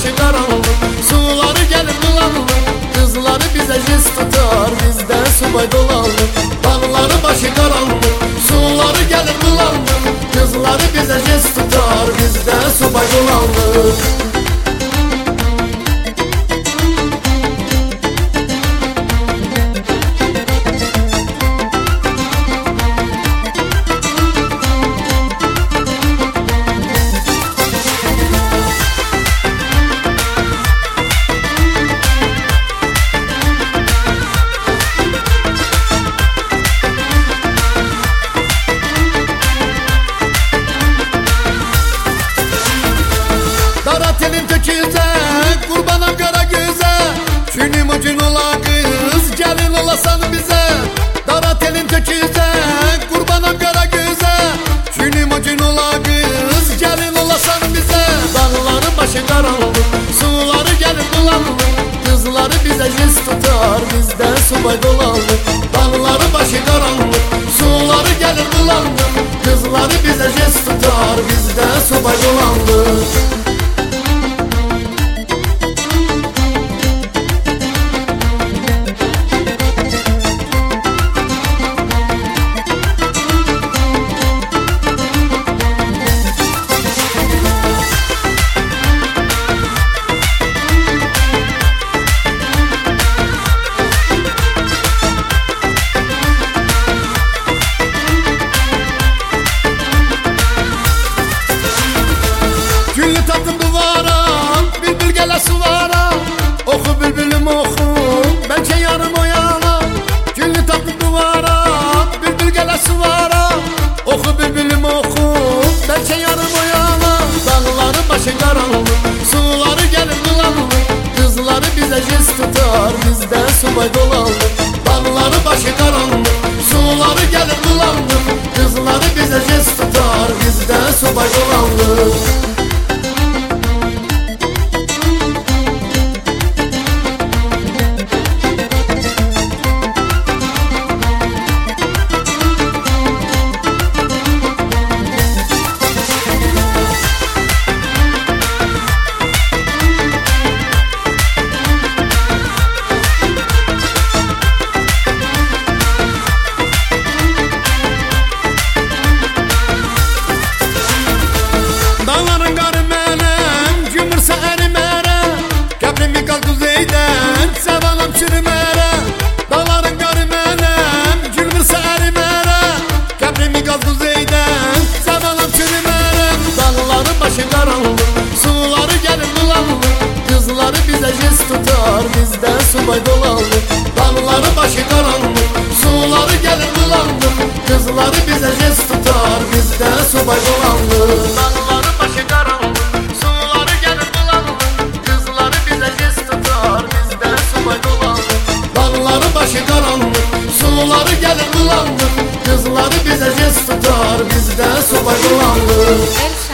başı karanlık, suları gelir bulanık. Kızları bize jest tutar, bizden subay dolanlık. Dağları başı karanlık, suları gelir bulanık. Kızları bize jest tutar, bizden subay dolanlık. Telin töküze, kurbanım kara göze. Çünüm ucun ola kız, gelin olasan bize. Dara telin töküze, kurbanım kara göze. Çünüm ucun ola kız, gelin olasan bize. Dağların başı karanlık, suları gelir bulanık. Kızları bize jest tutar, bizden subay dolanlık. Dağların başı karanlık, suları gelir bulanık. Kızları bize jest tutar, bizden subay dolanlık. Güllü tattım duvara, bülbül gele suvara. Oku bülbülüm oku, belki yarım o yana. Güllü tattım duvara, bülbül gele suvara. Oku bülbülüm oku, belki yarım o yana. Dağların başı karanlık, suları gelir bulanık. Kızları bize jest tutar, bizden subay dolanlık. Dağların başı karanlık, suları gelir bulanık. Kızları bize jest tutar, bizden subay dolanlık. Dağların qarı mənəm, gümürsə ərimərə. Qəbrimi qal düzeydən, səvanam çürümərə. Dağların qarı mənəm, gümürsə ərimərə. Qəbrimi qal düzeydən, səvanam çürümərə. Dağların başı qaranlık, suları gelir bulanık. Kızları bize jest tutar, bizden subay dolanlık. Dağların başı karanlık, suları gelir bulanık. Kızları bize jest tutar, bizden subay dolanlık. Dağların başı karanlık, suları gelir bulanık. Kızları bize jest tutar, bizden subay dolanlık. Dağların başı karanlık, suları gelir bulanık. Kızları bize jest tutar, bizden subay dolanlık.